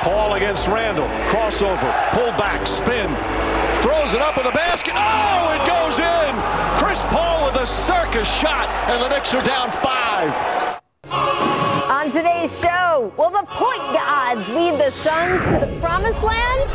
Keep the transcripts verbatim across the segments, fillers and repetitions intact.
Paul against Randall. Crossover. Pull back. Spin. Throws it up in the basket. Oh, it goes in. Chris Paul with a circus shot, and the Knicks are down five. On today's show, will the point guard lead the Suns to the promised land?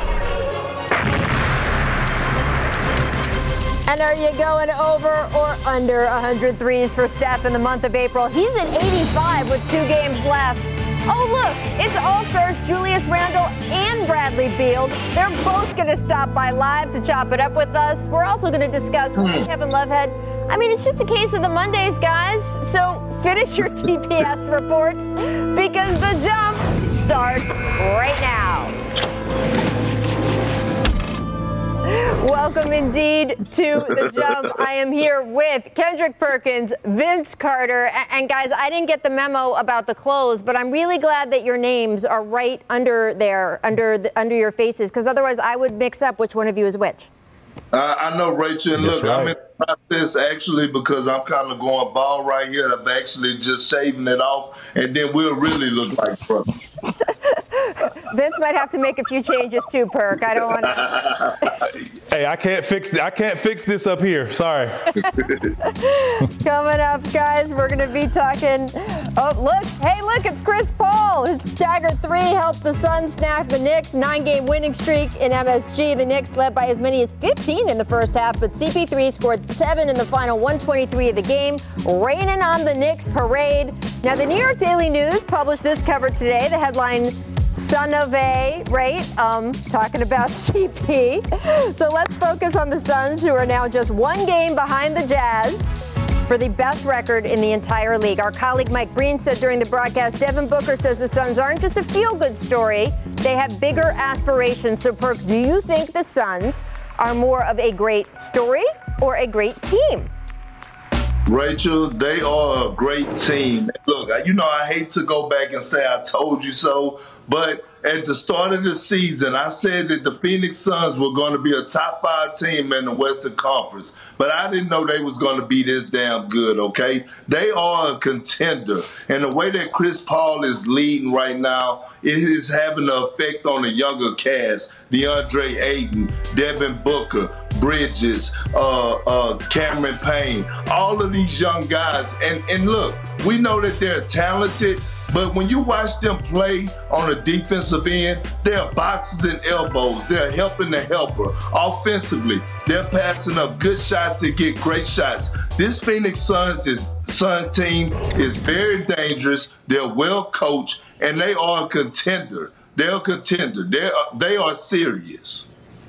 And are you going over or under one hundred threes for Steph in the month of April? He's at eighty-five with two games left. Oh, look, it's All-Stars Julius Randle and Bradley Beal. They're both going to stop by live to chop it up with us. We're also going to discuss why Kevin Love had, I mean, it's just a case of the Mondays, guys. So finish your T P S reports because the jump starts right now. Welcome indeed to The Jump. I am here with Kendrick Perkins, Vince Carter, and guys, I didn't get the memo about the clothes, but I'm really glad that your names are right under there, under the, under your faces, because otherwise I would mix up which one of you is which. Uh, I know, Rachel, and look, right. I'm in the process actually because I'm kind of going bald right here. I'm actually just shaving it off, and then we'll really look like brothers. Vince might have to make a few changes too, Perk. I don't want to. Hey, I can't fix I can't fix this up here. Sorry. Coming up, guys, we're going to be talking. Oh, look. Hey, look, it's Chris Paul. His dagger three helped the Suns snap the Knicks' nine-game winning streak in M S G. The Knicks led by as many as fifteen in the first half, but C P three scored seven in the final one twenty-three of the game, raining on the Knicks parade. Now, the New York Daily News published this cover today. The headline, Son of a, right? Um, talking about C P. So let's focus on the Suns, who are now just one game behind the Jazz for the best record in the entire league. Our colleague Mike Breen said during the broadcast, Devin Booker says the Suns aren't just a feel-good story. They have bigger aspirations. So, Perk, do you think the Suns are more of a great story or a great team? Rachel, they are a great team. Look, you know, I hate to go back and say I told you so, but at the start of the season, I said that the Phoenix Suns were going to be a top five team in the Western Conference, but I didn't know they was going to be this damn good, okay? They are a contender, and the way that Chris Paul is leading right now, it is having an effect on the younger cast. DeAndre Ayton, Devin Booker, Bridges, uh, uh, Cameron Payne, all of these young guys. And, and look, we know that they're talented, but when you watch them play on the defensive end, they're boxes and elbows. They're helping the helper. Offensively, they're passing up good shots to get great shots. This Phoenix Suns is Suns team is very dangerous. They're well coached, and they are a contender. They're a contender. They're, they are serious.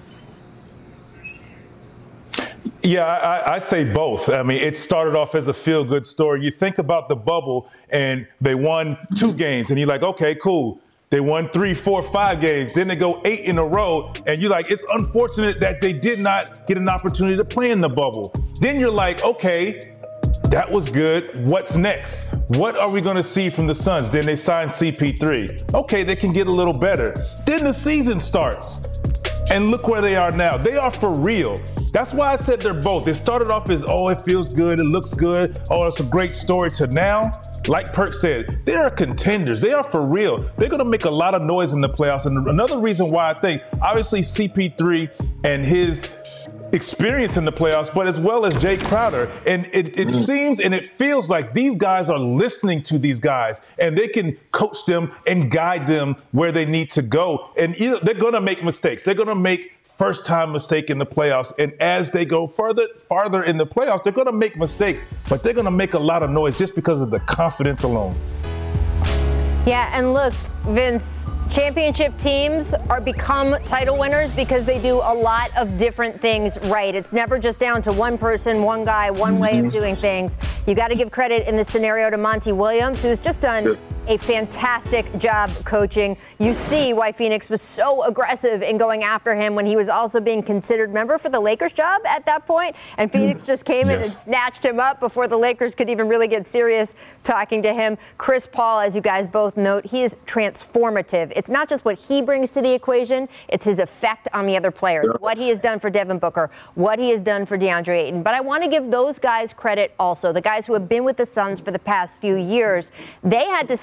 Yeah, I, I say both. I mean, it started off as a feel-good story. You think about the bubble, and they won two games, and you're like, okay, cool. They won three, four, five games. Then they go eight in a row, and you're like, it's unfortunate that they did not get an opportunity to play in the bubble. Then you're like, okay, that was good. What's next? What are we going to see from the Suns? Then they sign C P three. Okay, they can get a little better. Then the season starts. And look where they are now. They are for real. That's why I said they're both. It started off as, oh, it feels good, it looks good, oh, it's a great story, to now, like Perk said, they are contenders. They are for real. They're going to make a lot of noise in the playoffs. And another reason why I think, obviously, C P three and his experience in the playoffs, but as well as Jay Crowder. And it, it mm. seems and it feels like these guys are listening to these guys, and they can coach them and guide them where they need to go. And you know, they're going to make mistakes. They're going to make first-time mistake in the playoffs. And as they go further, farther in the playoffs, they're going to make mistakes, but they're going to make a lot of noise just because of the confidence alone. Yeah, and look, Vince, championship teams are become title winners because they do a lot of different things right. It's never just down to one person, one guy, one way of doing things. You got to give credit in this scenario to Monty Williams, who's just done a fantastic job coaching. You see why Phoenix was so aggressive in going after him when he was also being considered, remember, for the Lakers job at that point? And Phoenix just came yes. in and snatched him up before the Lakers could even really get serious talking to him. Chris Paul, as you guys both note, he is transformative. It's not just what he brings to the equation, it's his effect on the other players. Yeah. What he has done for Devin Booker, what he has done for DeAndre Ayton. But I want to give those guys credit also, the guys who have been with the Suns for the past few years. They had to step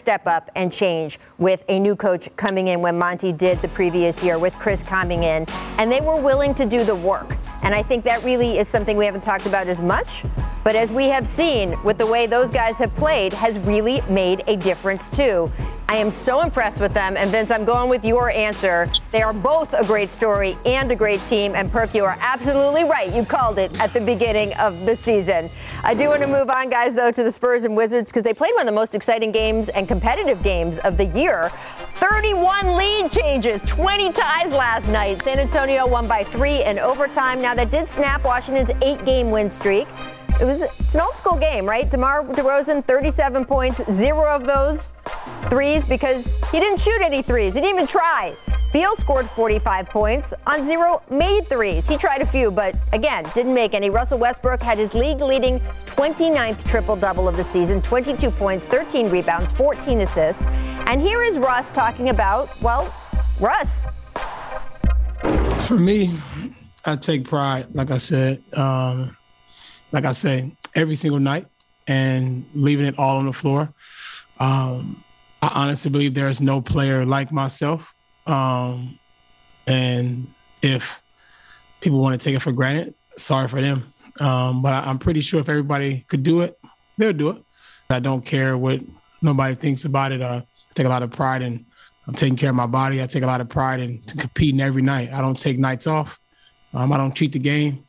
step up and change with a new coach coming in when Monty did the previous year, with Chris coming in, and they were willing to do the work. And I think that really is something we haven't talked about as much, but as we have seen with the way those guys have played, has really made a difference too. I am so impressed with them. And Vince, I'm going with your answer. They are both a great story and a great team. And Perk, you are absolutely right. You called it at the beginning of the season. I do want to move on, guys, though, to the Spurs and Wizards, because they played one of the most exciting games and competitive games of the year. thirty-one lead changes, twenty ties last night. San Antonio won by three in overtime. Now, that did snap Washington's eight-game win streak. It was it's an old school game, right? DeMar DeRozan, thirty-seven points, zero of those threes because he didn't shoot any threes. He didn't even try. Beal scored forty-five points on zero made threes. He tried a few, but again, didn't make any. Russell Westbrook had his league-leading twenty-ninth triple-double of the season, twenty-two points, thirteen rebounds, fourteen assists. And here is Russ talking about, well, Russ. For me, I take pride, like I said, um, like I say, every single night and leaving it all on the floor. Um, I honestly believe there is no player like myself. Um, and if people want to take it for granted, sorry for them. Um, but I, I'm pretty sure if everybody could do it, they'll do it. I don't care what nobody thinks about it. I take a lot of pride in I'm taking care of my body. I take a lot of pride in competing every night. I don't take nights off. Um, I don't cheat the game.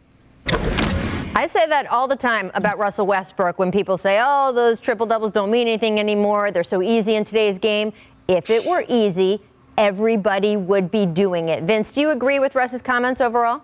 I say that all the time about Russell Westbrook when people say, oh, those triple doubles don't mean anything anymore. They're so easy in today's game. If it were easy, everybody would be doing it. Vince, do you agree with Russ's comments overall?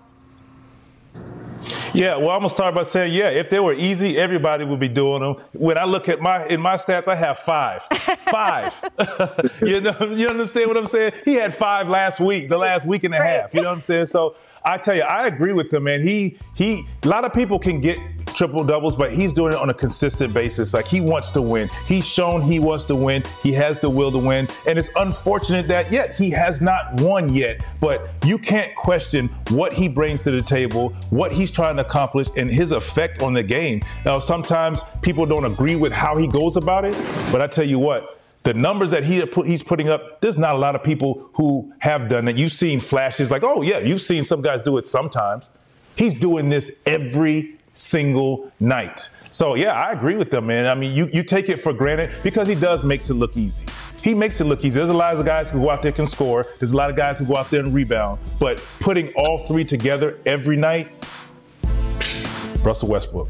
Yeah, well, I'm gonna start by saying, yeah, if they were easy, everybody would be doing them. When I look at my in my stats, I have five, five. you know, you understand what I'm saying? He had five last week, the last week and a right. half. You know what I'm saying? So I tell you, I agree with him, man. He he. A lot of people can get triple doubles, but he's doing it on a consistent basis. Like, he wants to win. He's shown he wants to win. He has the will to win, and it's unfortunate that yet he has not won yet. But you can't question what he brings to the table, what he's trying to accomplish, and his effect on the game. Now, sometimes people don't agree with how he goes about it, but I tell you what. The numbers that he he's putting up, there's not a lot of people who have done it. You've seen flashes like, oh, yeah, you've seen some guys do it sometimes. He's doing this every single night. So, yeah, I agree with them, man. I mean, you, you take it for granted because he does makes it look easy. He makes it look easy. There's a lot of guys who go out there can score. There's a lot of guys who go out there and rebound. But putting all three together every night, Russell Westbrook.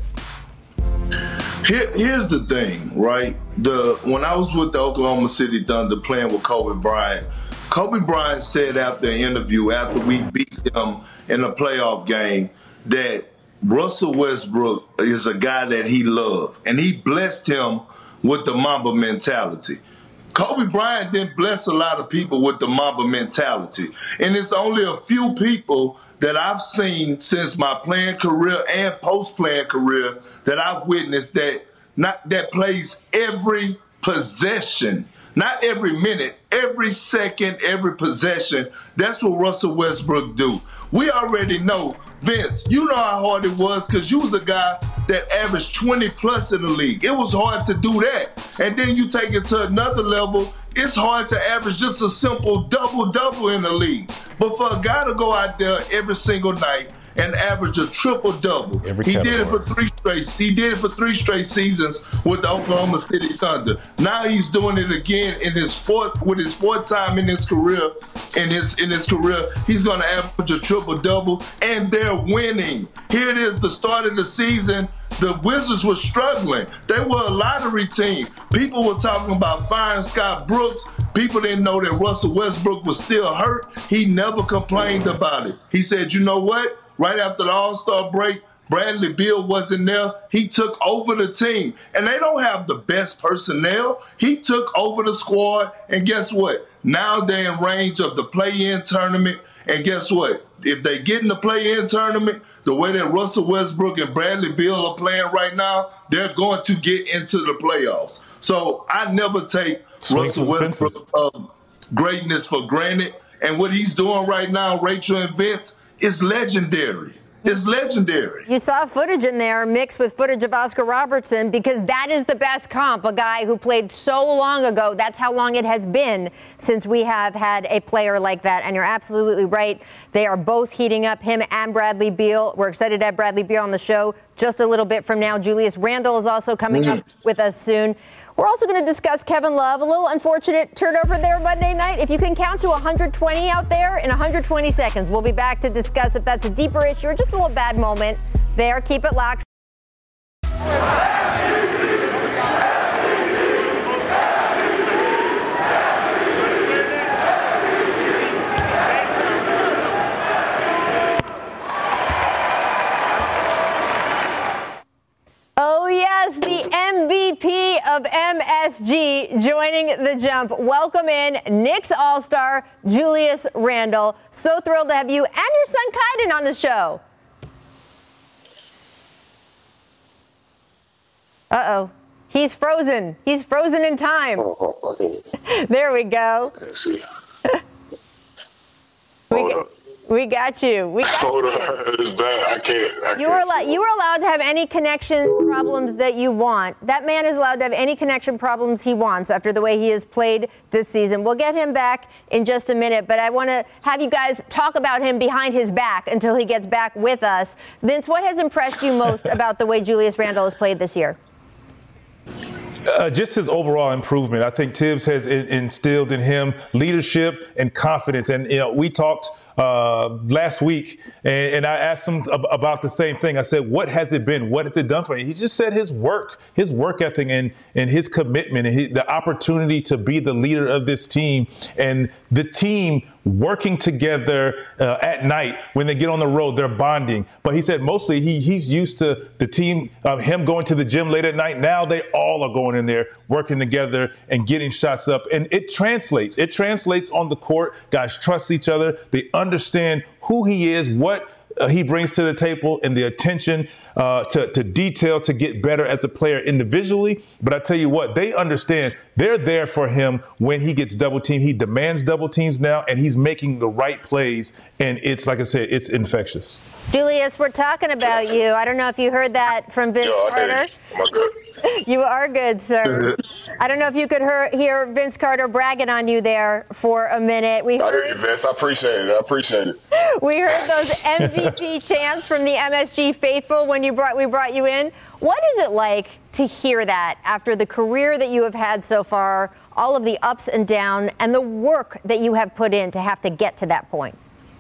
Here, here's the thing, right? The when I was with the Oklahoma City Thunder playing with Kobe Bryant, Kobe Bryant said after an interview, after we beat him in a playoff game, that Russell Westbrook is a guy that he loved, and he blessed him with the Mamba mentality. Kobe Bryant didn't bless a lot of people with the Mamba mentality, and it's only a few people that I've seen since my playing career and post-playing career that I've witnessed that not that plays every possession, not every minute, every second, every possession. That's what Russell Westbrook do. We already know, Vince, you know how hard it was because you was a guy that averaged twenty plus in the league. It was hard to do that. And then you take it to another level, it's hard to average just a simple double-double in the league. But for a guy to go out there every single night and average a triple-double, he did it for three straight. He did it for three straight seasons with the Oklahoma City Thunder. Now he's doing it again in his fourth, with his fourth time in his career. In his in his career, he's going to average a triple-double, and they're winning. Here it is, the start of the season. The Wizards were struggling. They were a lottery team. People were talking about firing Scott Brooks. People didn't know that Russell Westbrook was still hurt. He never complained about it. He said, you know what? Right after the All-Star break, Bradley Beal wasn't there. He took over the team. And they don't have the best personnel. He took over the squad. And guess what? Now they're in range of the play-in tournament. And guess what? If they get in the play-in tournament, the way that Russell Westbrook and Bradley Beal are playing right now, they're going to get into the playoffs. So I never take Swing Russell Westbrook's uh, greatness for granted. And what he's doing right now, Rachel and Vince, is legendary. is legendary. You saw footage in there mixed with footage of Oscar Robertson because that is the best comp, a guy who played so long ago. That's how long it has been since we have had a player like that. And you're absolutely right. They are both heating up, him and Bradley Beal. We're excited to have Bradley Beal on the show just a little bit from now. Julius Randle is also coming mm. up with us soon. We're also going to discuss Kevin Love, a little unfortunate turnover there Monday night. If you can count to one hundred twenty out there in one hundred twenty seconds, we'll be back to discuss if that's a deeper issue or just a little bad moment there. Keep it locked. Oh, yes, the M V P of M S G joining the jump. Welcome in Knicks All-Star Julius Randle. So thrilled to have you and your son Kaiden on the show. Uh-oh. He's frozen. He's frozen in time. Oh, okay. There we go. Let's see. we, Hold got, up. we got you. We got Hold you. on. It's bad. I can't. I You were, can't allowed, you were allowed to have any connection problems that you want. That man is allowed to have any connection problems he wants after the way he has played this season. We'll get him back in just a minute, but I want to have you guys talk about him behind his back until he gets back with us. Vince, what has impressed you most about the way Julius Randle has played this year? Uh, just his overall improvement. I think Tibbs has in- instilled in him leadership and confidence. And, you know, we talked uh, last week and, and I asked him ab- about the same thing. I said, what has it been? What has it done for you? He just said his work, his work ethic and, and his commitment and his, the opportunity to be the leader of this team and the team working together uh, at night when they get on the road, they're bonding. But he said mostly he he's used to the team, uh, him going to the gym late at night. Now they all are going in there, working together and getting shots up. And it translates. It translates on the court. Guys trust each other. They understand who he is, what Uh, he brings to the table and the attention uh, to, to detail to get better as a player individually. But I tell you what, they understand they're there for him when he gets double teamed. He demands double teams now, and he's making the right plays. And it's, like I said, it's infectious. Julius, we're talking about you. I don't know if you heard that from Vince Yo, Carter. Am I good? You are good, sir. I don't know if you could hear, hear Vince Carter bragging on you there for a minute. We I heard, hear you, Vince. I appreciate it. I appreciate it. we heard those M V P chants from the M S G faithful when you brought we brought you in. What is it like to hear that after the career that you have had so far, all of the ups and downs, and the work that you have put in to have to get to that point?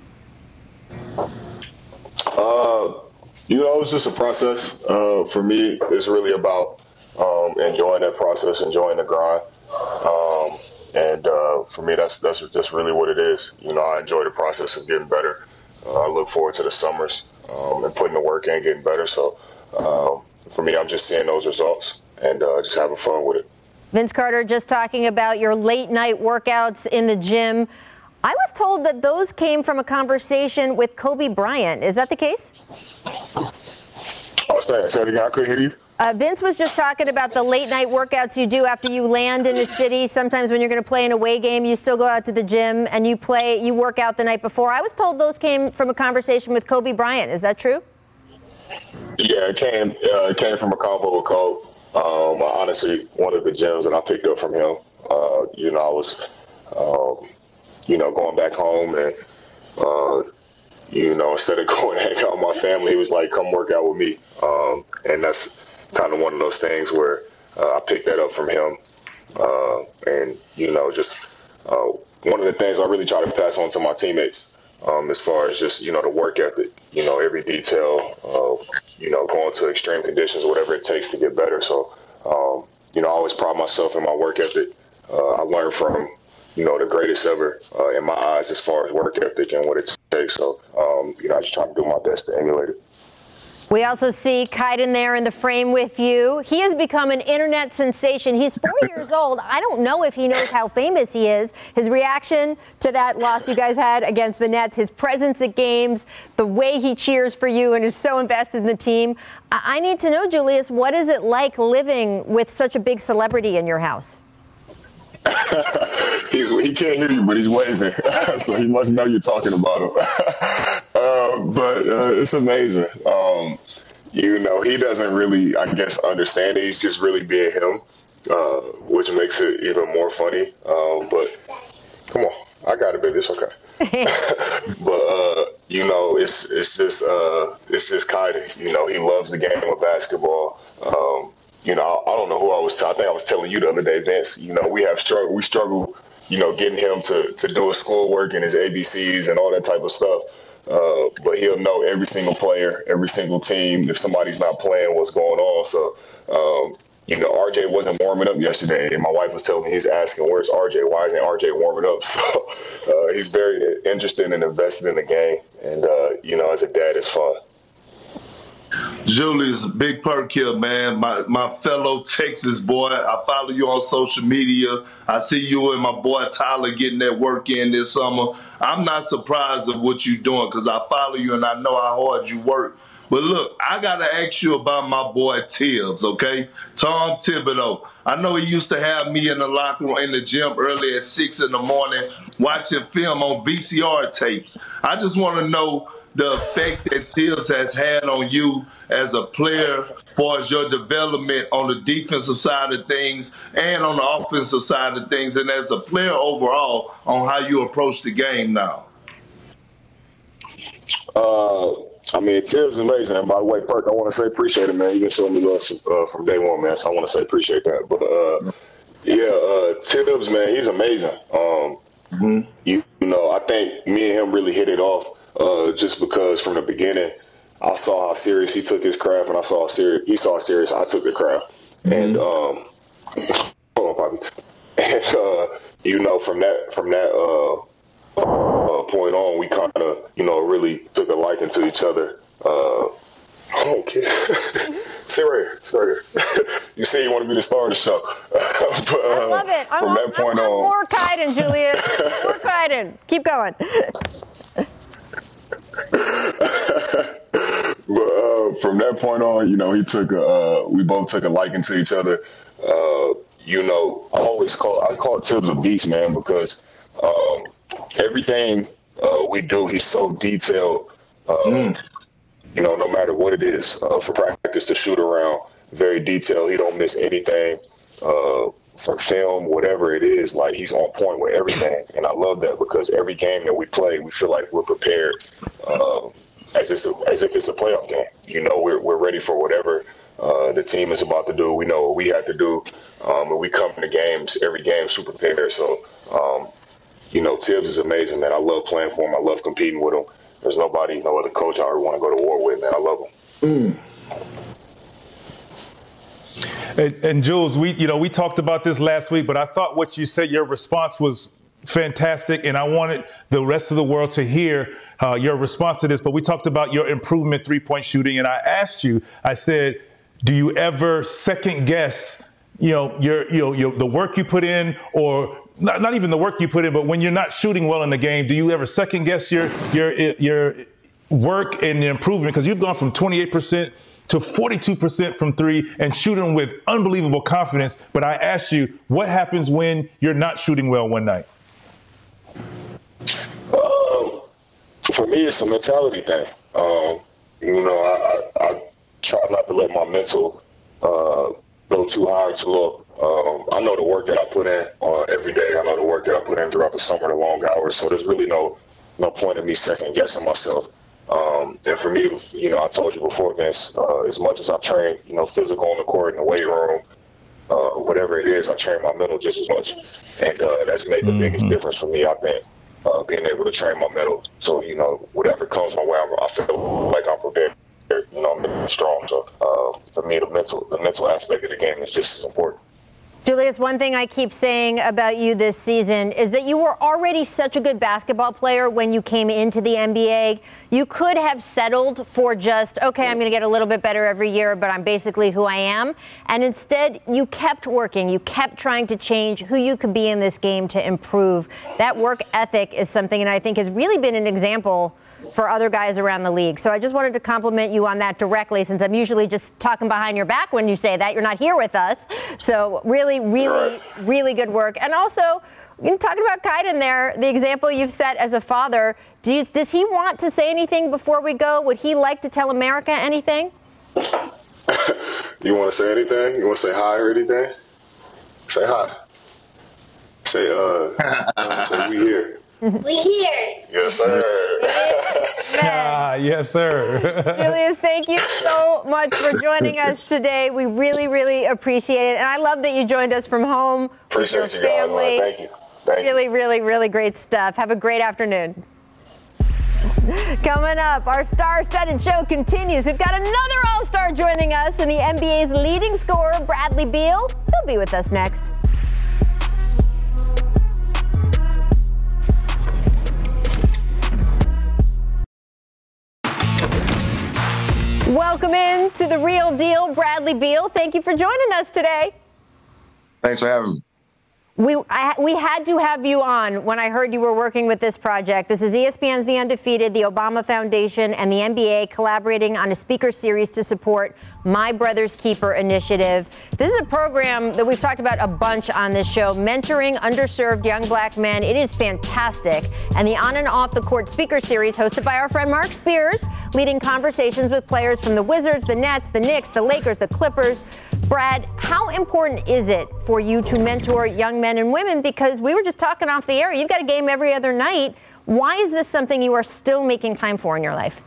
Uh, you know, it's just a process. Uh, for me, it's really about um, enjoying that process, enjoying the grind. Um, and uh, for me, that's that's just really what it is. You know, I enjoy the process of getting better. Uh, I look forward to the summers um, and putting the work in, getting better. So um, for me, I'm just seeing those results and uh, just having fun with it. Vince Carter just talking about your late night workouts in the gym. I was told that those came from a conversation with Kobe Bryant. Is that the case? Oh, say, say it again. I couldn't hear you. Uh, Vince was just talking about the late night workouts you do after you land in a city. Sometimes when you're going to play an away game, you still go out to the gym and you play, you work out the night before. I was told those came from a conversation with Kobe Bryant. Is that true? Yeah, it came. Uh, it came from a convo with Kobe. Um, honestly, one of the gems that I picked up from him. Uh, you know, I was, um, you know, going back home and, uh, you know, instead of going to hang out with my family, he was like, "Come work out with me," um, and that's kind of one of those things where uh, I picked that up from him. Uh, and, you know, just uh, one of the things I really try to pass on to my teammates um, as far as just, you know, the work ethic, you know, every detail, uh, you know, going to extreme conditions, whatever it takes to get better. So, um, you know, I always pride myself in my work ethic. Uh, I learned from, you know, the greatest ever uh, in my eyes as far as work ethic and what it takes. So, um, you know, I just try to do my best to emulate it. We also see Kaiden there in the frame with you. He has become an internet sensation. He's four years old. I don't know if he knows how famous he is. His reaction to that loss you guys had against the Nets, his presence at games, the way he cheers for you and is so invested in the team. I need to know, Julius, what is it like living with such a big celebrity in your house? he's, he can't hear you, but he's waving. So he must know you're talking about him. um, uh, but uh, it's amazing. Um, you know, he doesn't really, I guess, understand it. He's just really being him, uh, which makes it even more funny. Um, but come on, I got it, baby. It's okay. But uh, you know, it's it's just uh, it's just Kaiden. You know, he loves the game of basketball. Um, you know, I, I don't know who I was. T- I think I was telling you the other day, Vince. You know, we have struggle. We struggle. You know, getting him to to do his schoolwork and his A B Cs and all that type of stuff. Uh, but he'll know every single player, every single team. If somebody's not playing, what's going on. So. Um, You know, R J wasn't warming up yesterday, and my wife was telling me, he's asking, where's R J? Why isn't R J warming up? So uh, he's very interested and invested in the game. And, uh, you know, as a dad, it's fun. Julius, big perk here, man. My my fellow Texas boy. I follow you on social media. I see you and my boy Tyler getting that work in this summer. I'm not surprised of what you're doing because I follow you and I know how hard you work. But look, I got to ask you about my boy Tibbs, okay? Tom Thibodeau. I know he used to have me in the locker room, in the gym early at six in the morning watching film on V C R tapes. I just want to know the effect that Tibbs has had on you as a player as far as your development on the defensive side of things and on the offensive side of things, and as a player overall on how you approach the game now. Uh, I mean, Tibbs is amazing. And by the way, Perk, I want to say appreciate it, man. You've been showing me love uh, from day one, man. So I want to say appreciate that. But, uh, yeah, uh, Tibbs, man, he's amazing. Um, mm-hmm. you, you know, I think me and him really hit it off uh, just because from the beginning I saw how serious he took his craft, and I saw how serious he saw how serious I took the craft. Mm-hmm. And um, hold on, Bobby. And uh, you know, from that from that. Uh, Uh, point on, we kind of, you know, really took a liking to each other. Uh, I don't care. Sit right here. Sit right here. You say you want to be the star of the show. But, uh, I love it. I from want, that point I want on, more Kaiden, Julius. More Kaiden. Keep going. But uh, from that point on, you know, he took a, uh, we both took a liking to each other. Uh, you know, I always call I call Tibbs a beast, man, because um, everything uh, we do, he's so detailed. Uh, mm. You know, no matter what it is, uh, for practice, to shoot around, very detailed. He don't miss anything uh, from film, whatever it is. Like, he's on point with everything, and I love that because every game that we play, we feel like we're prepared uh, as if as if it's a playoff game. You know, we're we're ready for whatever uh, the team is about to do. We know what we have to do, um, and we come into games every game super prepared. So. Um, You know, Tibbs is amazing, man. I love playing for him. I love competing with him. There's nobody, no other coach I would want to go to war with, man. I love him. Mm. And, and Jules, we, you know, we talked about this last week, but I thought what you said, your response was fantastic, and I wanted the rest of the world to hear uh, your response to this. But we talked about your improvement three-point shooting, and I asked you, I said, do you ever second guess, you know, your, you know, your, the work you put in, or Not, not even the work you put in, but when you're not shooting well in the game, do you ever second guess your your your work and the improvement? Because you've gone from twenty-eight percent to forty-two percent from three and shooting with unbelievable confidence. But I asked you, what happens when you're not shooting well one night? Um, for me, it's a mentality thing. Um, you know, I, I, I try not to let my mental uh, go too high or too low. Um, I know the work that I put in uh, every day. I know the work that I put in throughout the summer, the long hours. So there's really no no point in me second guessing myself. Um, and for me, you know, I told you before, Vince, uh, as much as I train, you know, physical on the court, in the weight room, uh, whatever it is, I train my mental just as much. And uh, that's made the mm-hmm. biggest difference for me, I think, uh, being able to train my mental. So, you know, whatever comes my way, I'm, I feel like I'm prepared. You know, I'm strong. So uh, for me, the mental, the mental aspect of the game is just as important. Julius, one thing I keep saying about you this season is that you were already such a good basketball player when you came into the N B A. You could have settled for just, okay, I'm going to get a little bit better every year, but I'm basically who I am. And instead, you kept working. You kept trying to change who you could be in this game to improve. That work ethic is something, and I think has really been an example for other guys around the league. So I just wanted to compliment you on that directly, since I'm usually just talking behind your back when you say that. You're not here with us. So really, really, really good work. And also, you know, talking about Kaiden there, the example you've set as a father, do you, does he want to say anything before we go? Would he like to tell America anything? You want to say anything? You want to say hi or anything? Say hi. Say, uh, say we here. We here. Yes, sir. Ah, yes, sir. Julius, thank you so much for joining us today. We really, really appreciate it. And I love that you joined us from home. Appreciate with you your guys, family. man. Thank you. Thank really, you. really, really great stuff. Have a great afternoon. Coming up, our star-studded show continues. We've got another All-Star joining us, and the N B A's leading scorer, Bradley Beal. He'll be with us next. Welcome in to The Real Deal, Bradley Beal. Thank you for joining us today. Thanks for having me. We I, we had to have you on when I heard you were working with this project. This is E S P N's The Undefeated, the Obama Foundation, and the N B A collaborating on a speaker series to support My Brother's Keeper initiative. This is a program that we've talked about a bunch on this show, mentoring underserved young black men. It is fantastic. And the On and Off the Court speaker series, hosted by our friend Mark Spears, leading conversations with players from the Wizards, the Nets, the Knicks, the Lakers, the Clippers. Brad, how important is it for you to mentor young men and women? Because we were just talking off the air. You've got a game every other night. Why is this something you are still making time for in your life?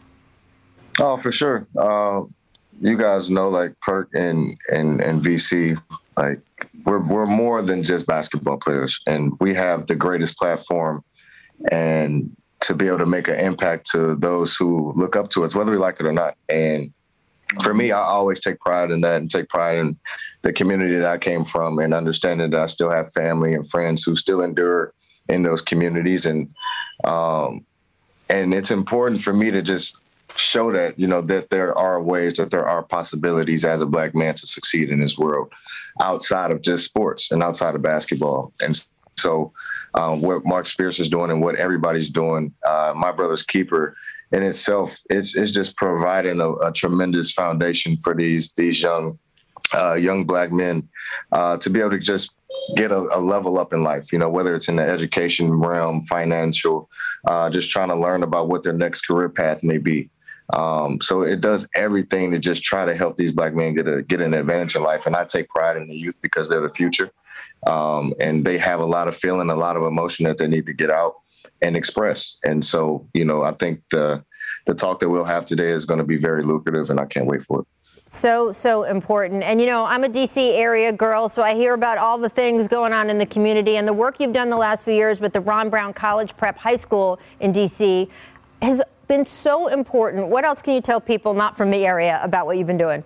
Oh, for sure. Uh, you guys know, like Perk and, and, and V C, like we're, we're more than just basketball players, and we have the greatest platform, and to be able to make an impact to those who look up to us, whether we like it or not. And for me, I always take pride in that and take pride in the community that I came from, and understanding that I still have family and friends who still endure in those communities. And, um, and it's important for me to just show that, you know, that there are ways, that there are possibilities as a black man to succeed in this world outside of just sports and outside of basketball. And so um, what Mark Spears is doing and what everybody's doing, uh, My Brother's Keeper in itself, it's, it's just providing a, a tremendous foundation for these, these young, uh, young black men uh, to be able to just get a, a level up in life, you know, whether it's in the education realm, financial, uh, just trying to learn about what their next career path may be. Um, so it does everything to just try to help these black men get a, get an advantage in life. And I take pride in the youth because they're the future. Um, and they have a lot of feeling, a lot of emotion that they need to get out and express. And so, you know, I think the, the talk that we'll have today is going to be very lucrative, and I can't wait for it. So, so important. And, you know, I'm a D C area girl, so I hear about all the things going on in the community, and the work you've done the last few years with the Ron Brown College Prep High School in D C has been so important. What else can you tell people not from the area about what you've been doing?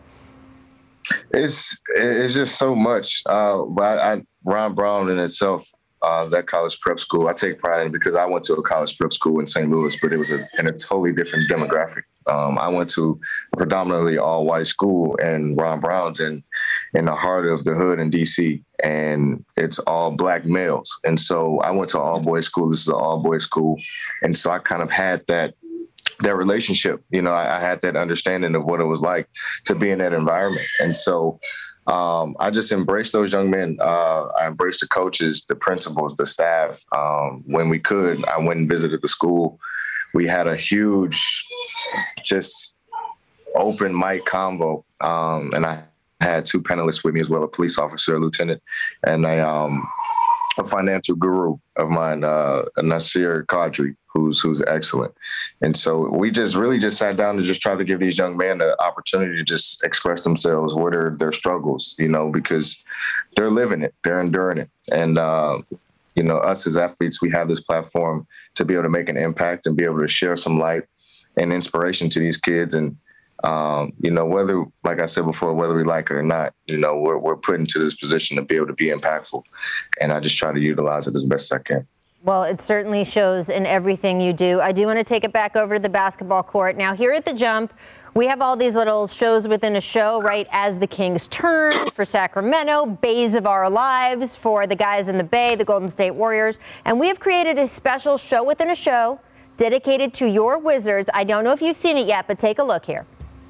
It's it's just so much. Uh, but I, Ron Brown in itself, uh, that college prep school, I take pride in it because I went to a college prep school in Saint Louis, but it was a, in a totally different demographic. Um, I went to a predominantly all-white school, and Ron Brown's in in the heart of the hood in D C, and it's all black males. And so I went to all-boys school. This is an all-boys school, and so I kind of had that that relationship. You know, I, I had that understanding of what it was like to be in that environment. And so um, I just embraced those young men. Uh, I embraced the coaches, the principals, the staff. Um, when we could, I went and visited the school. We had a huge, just open mic convo. Um, and I had two panelists with me as well, a police officer, a lieutenant, and a, um, a financial guru of mine, uh, Nasir Qadri, who's who's excellent. And so we just really just sat down to just try to give these young men the opportunity to just express themselves, what are their struggles, you know, because they're living it, they're enduring it. And, uh, you know, us as athletes, we have this platform to be able to make an impact and be able to share some light and inspiration to these kids. And, um, you know, whether, like I said before, whether we like it or not, you know, we're, we're put into this position to be able to be impactful. And I just try to utilize it as best as I can. Well, it certainly shows in everything you do. I do want to take it back over to the basketball court. Now, here at The Jump, we have all these little shows within a show, right? As the Kings Turn for Sacramento, Bays of Our Lives for the guys in the Bay, the Golden State Warriors. And we have created a special show within a show dedicated to your Wizards. I don't know if you've seen it yet, but take a look here.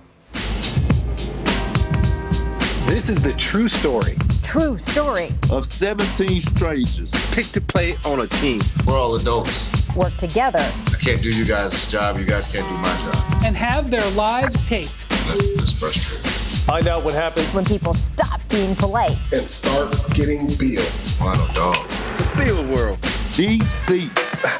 This is the true story. True story. Of seventeen strangers picked to play on a team. We're all adults. Work together. I can't do you guys' job. You guys can't do my job. And have their lives taped. That's frustrating. Find out what happens when people stop being polite. And start getting Beal. Final dog. The Beal world. D C.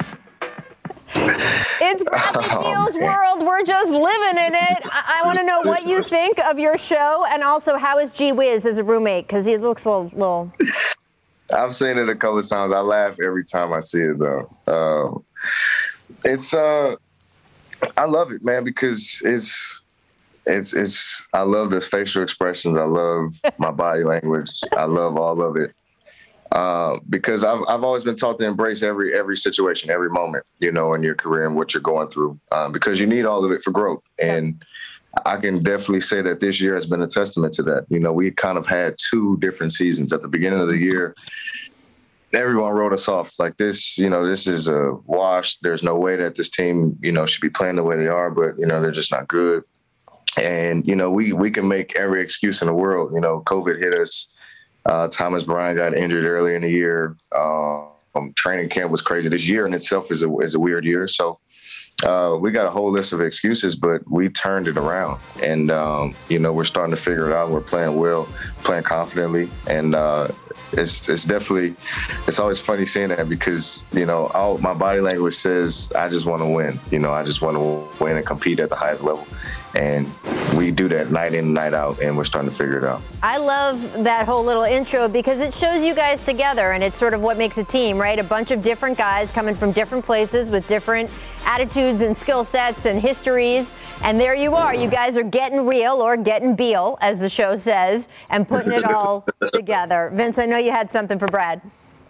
It's Bradley Beal's oh, world. We're just living in it. I, I want to know what you think of your show, and also how is G Wiz as a roommate, because he looks a little, little. I've seen it a couple of times. I laugh every time I see it, though. Um, it's uh, I love it, man, because it's it's it's. I love the facial expressions. I love my body language. I love all of it. Uh, because I've I've always been taught to embrace every every situation, every moment, you know, in your career and what you're going through, um, because you need all of it for growth. And I can definitely say that this year has been a testament to that. You know, we kind of had two different seasons. At the beginning of the year, everyone wrote us off like this. You know, this is a wash. There's no way that this team, you know, should be playing the way they are. But, you know, they're just not good. And, you know, we we can make every excuse in the world. You know, COVID hit us. Uh, Thomas Bryant got injured early in the year. Um, training camp was crazy. This year in itself is a is a weird year. So uh, we got a whole list of excuses, but we turned it around. And, um, you know, we're starting to figure it out. We're playing well, playing confidently. And uh, it's it's definitely – it's always funny seeing that because, you know, all, my body language says I just want to win. You know, I just want to win and compete at the highest level. And we do that night in and night out, and we're starting to figure it out. I love that whole little intro because it shows you guys together, and it's sort of what makes a team, right? A bunch of different guys coming from different places with different attitudes and skill sets and histories. And there you are. You guys are getting real, or getting Beal, as the show says, and putting it all together. Vince, I know you had something for Brad.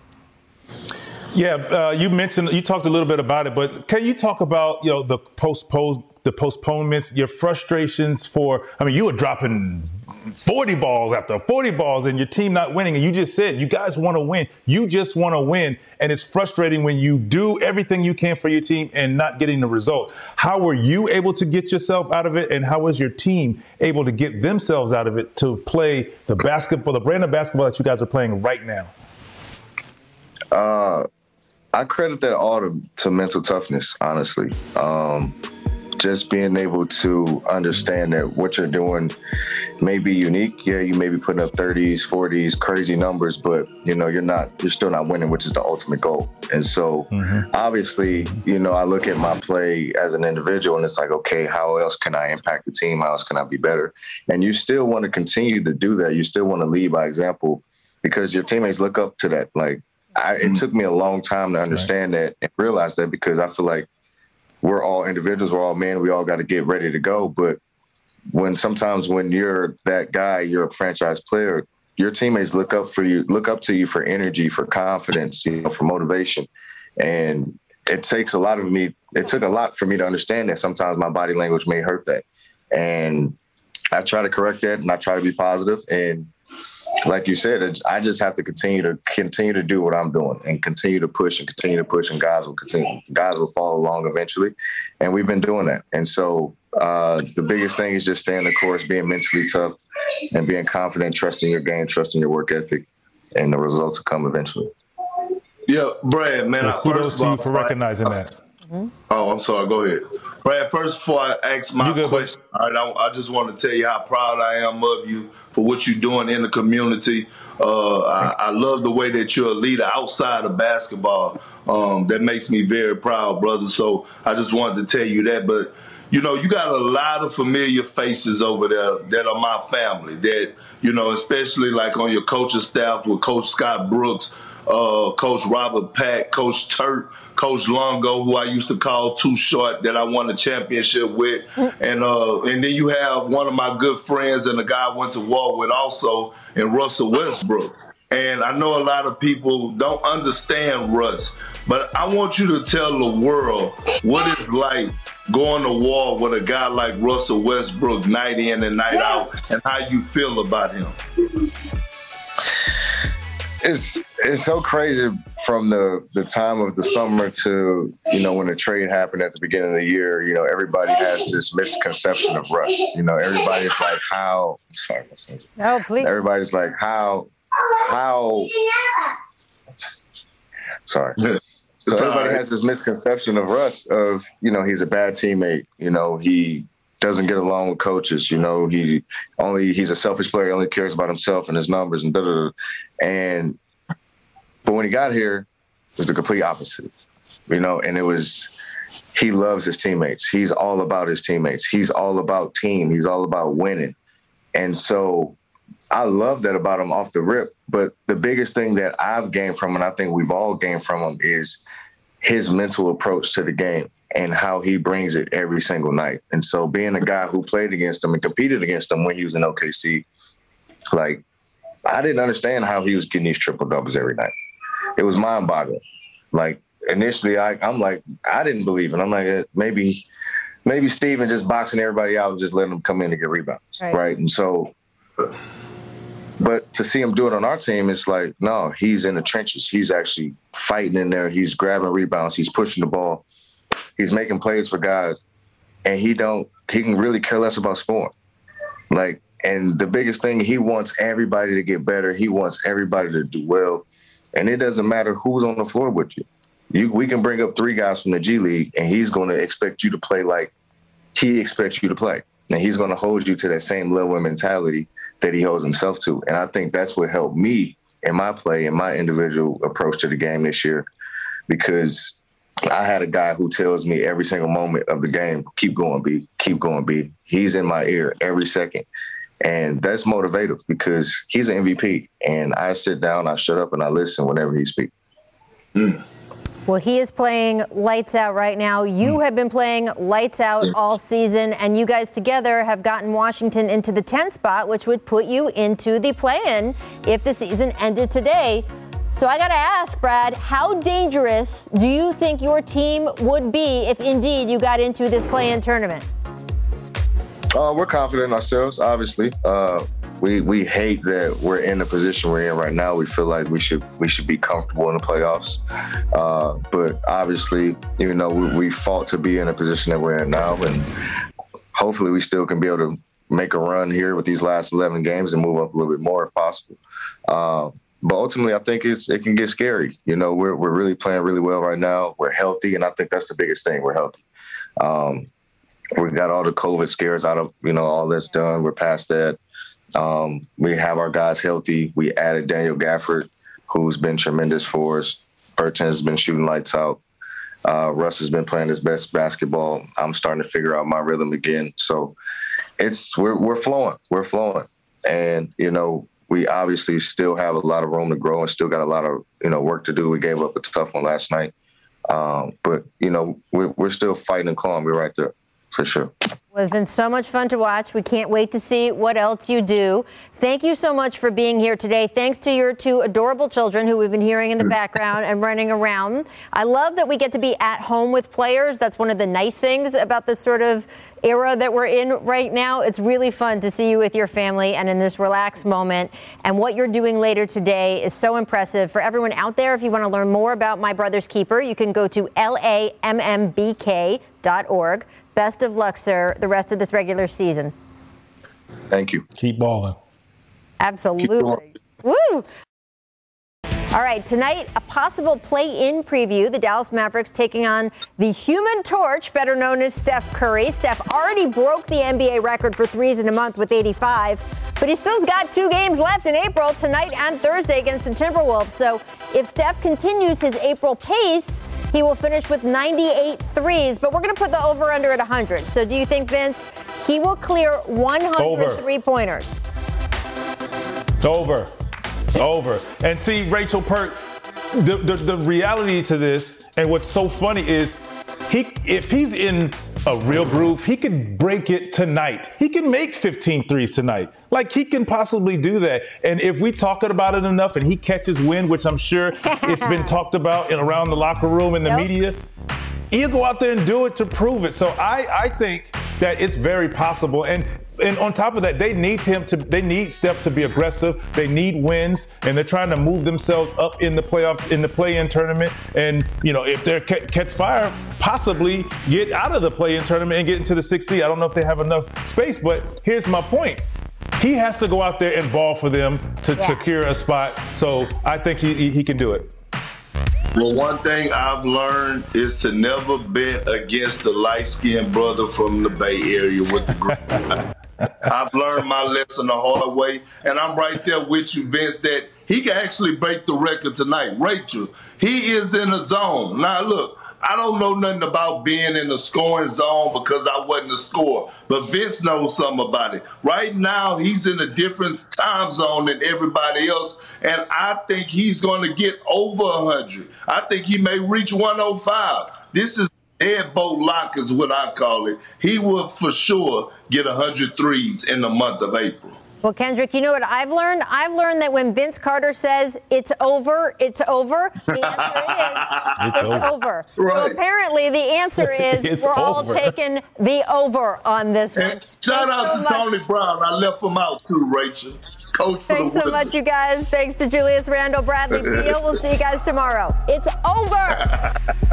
Yeah, uh, you mentioned, you talked a little bit about it, but can you talk about, you know, the postpone, the postponements, your frustrations for, I mean, you were dropping forty balls after forty balls and your team not winning. And you just said, you guys want to win. You just want to win. And it's frustrating when you do everything you can for your team and not getting the result. How were you able to get yourself out of it? And how was your team able to get themselves out of it to play the basketball, the brand of basketball that you guys are playing right now? Uh, I credit that all to, to mental toughness, honestly. Um, just being able to understand that what you're doing may be unique. Yeah, you may be putting up thirties, forties, crazy numbers, but you know, you're not, you're still not winning, which is the ultimate goal. And so mm-hmm. obviously, you know, I look at my play as an individual and it's like, okay, how else can I impact the team? How else can I be better? And you still want to continue to do that. You still want to lead by example because your teammates look up to that. Like, I, it took me a long time to understand right. that and realize that because I feel like we're all individuals, we're all men, we all got to get ready to go. But when sometimes when you're that guy, you're a franchise player, your teammates look up for you, look up to you for energy, for confidence, you know, for motivation. And it takes a lot of me, it took a lot for me to understand that sometimes my body language may hurt that. And I try to correct that and I try to be positive. And like you said, I just have to continue to continue to do what I'm doing and continue to push and continue to push, and guys will continue. Guys will follow along eventually, and we've been doing that. And so uh, the biggest thing is just staying the course, being mentally tough, and being confident, trusting your game, trusting your work ethic, and the results will come eventually. Yeah, Brad, man, well, I kudos to you for Brad, recognizing uh, that. Mm-hmm. Oh, I'm sorry. Go ahead. Brad, first, before I ask my good, question, all right, I, I just want to tell you how proud I am of you for what you're doing in the community. Uh, I, I love the way that you're a leader outside of basketball. Um, that makes me very proud, brother. So I just wanted to tell you that. But, you know, you got a lot of familiar faces over there that are my family that, you know, especially like on your coaching staff with Coach Scott Brooks, uh, Coach Robert Pack, Coach Turt, Coach Longo, who I used to call Too Short, that I won a championship with. And uh, and then you have one of my good friends and the guy I went to war with also, in Russell Westbrook. And I know a lot of people don't understand Russ, but I want you to tell the world what it's like going to war with a guy like Russell Westbrook night in and night out, and how you feel about him. It's it's so crazy from the, the time of the summer to, you know, when the trade happened at the beginning of the year. You know, everybody has this misconception of Russ. You know, everybody's like, how – sorry. Oh, please. Everybody's like, how – how – sorry. So everybody has this misconception of Russ of, you know, he's a bad teammate. You know, he doesn't get along with coaches. You know, he only he's a selfish player. He only cares about himself and his numbers and da da da. And but when he got here, it was the complete opposite. You know, and it was he loves his teammates. He's all about his teammates. He's all about team. He's all about winning. And so I love that about him off the rip. But the biggest thing that I've gained from him, and I think we've all gained from him, is his mental approach to the game and how he brings it every single night. And so being a guy who played against him and competed against him when he was in O K C, like, I didn't understand how he was getting these triple doubles every night. It was mind boggling. Like, initially, I, I'm like, I didn't believe it. I'm like, eh, maybe, maybe Steven just boxing everybody out and just letting them come in and get rebounds. Right. right? And so, but to see him do it on our team, it's like, no, he's in the trenches. He's actually fighting in there. He's grabbing rebounds. He's pushing the ball. He's making plays for guys. And he don't, he can really care less about scoring. Like, and the biggest thing, he wants everybody to get better. He wants everybody to do well. And it doesn't matter who's on the floor with you. You we can bring up three guys from the G League, and he's going to expect you to play like he expects you to play. And he's going to hold you to that same level of mentality that he holds himself to. And I think that's what helped me in my play and my individual approach to the game this year, because I had a guy who tells me every single moment of the game, keep going, B, keep going, B. He's in my ear every second. And that's motivative because he's an M V P. And I sit down, I shut up, and I listen whenever he speaks. Mm. Well, he is playing lights out right now. You have been playing lights out all season, and you guys together have gotten Washington into the tenth spot, which would put you into the play-in if the season ended today. So I got to ask, Brad, how dangerous do you think your team would be if indeed you got into this play-in tournament? Uh, we're confident in ourselves, obviously. Uh, we we hate that we're in the position we're in right now. We feel like we should we should be comfortable in the playoffs. Uh, but obviously, even though we, we fought to be in the position that we're in now, and hopefully we still can be able to make a run here with these last eleven games and move up a little bit more if possible. Uh, but ultimately, I think it's it can get scary. You know, we're we're really playing really well right now. We're healthy, and I think that's the biggest thing. We're healthy. Um, we got all the COVID scares out of, you know, all that's done. We're past that. Um, we have our guys healthy. We added Daniel Gafford, who's been tremendous for us. Burton has been shooting lights out. Uh, Russ has been playing his best basketball. I'm starting to figure out my rhythm again. So it's we're we're flowing. We're flowing. And, you know, we obviously still have a lot of room to grow and still got a lot of, you know, work to do. We gave up a tough one last night. Um, but, you know, we're, we're still fighting and clawing. We're right there. For sure. Well, it's been so much fun to watch. We can't wait to see what else you do. Thank you so much for being here today. Thanks to your two adorable children who we've been hearing in the background and running around. I love that we get to be at home with players. That's one of the nice things about this sort of era that we're in right now. It's really fun to see you with your family and in this relaxed moment. And what you're doing later today is so impressive. For everyone out there, if you want to learn more about My Brother's Keeper, you can go to L A M M B K dot org. Best of luck, sir, the rest of this regular season. Thank you. Keep balling. Absolutely. Woo! All right, tonight, a possible play-in preview. The Dallas Mavericks taking on the Human Torch, better known as Steph Curry. Steph already broke the N B A record for threes in a month with eighty-five, but he still's got two games left in April, tonight and Thursday against the Timberwolves. So if Steph continues his April pace, he will finish with ninety-eight threes, but we're going to put the over-under at one hundred. So do you think, Vince, he will clear one hundred over. three-pointers? Over. Over. And see, Rachel Perk, the, the, the reality to this, and what's so funny is, he if he's in a real groove, he could break it tonight. He can make fifteen threes tonight. Like, he can possibly do that. And if we talk about it enough and he catches wind, which I'm sure it's been talked about in, around the locker room and the yep. media, he'll go out there and do it to prove it. So I, I think that it's very possible. And and on top of that, they need him to. They need Steph to be aggressive. They need wins, and they're trying to move themselves up in the playoff, in the play-in tournament. And you know, if they catch fire, possibly get out of the play-in tournament and get into the sixth seed. I don't know if they have enough space, but here's my point. He has to go out there and ball for them to yeah. secure a spot. So I think he, he he can do it. Well, one thing I've learned is to never bet against the light-skinned brother from the Bay Area with the green. I've learned my lesson the hard way, and I'm right there with you, Vince, that he can actually break the record tonight. Rachel, he is in a zone. Now, look, I don't know nothing about being in the scoring zone because I wasn't a scorer, but Vince knows something about it. Right now, he's in a different time zone than everybody else, and I think he's going to get over one hundred. I think he may reach one oh five. This is deadbolt lock is what I call it. He will for sure get one hundred threes in the month of April. Well, Kendrick, you know what I've learned? I've learned that when Vince Carter says it's over, it's over, the answer is it's, it's over. Right. So apparently the answer is we're over. all taking the over on this one. And shout Thanks out so to much. Tony Brown. I left him out too, Rachel. Coach for Thanks the so Wizards. much, you guys. Thanks to Julius Randle, Bradley Beal. We'll see you guys tomorrow. It's over.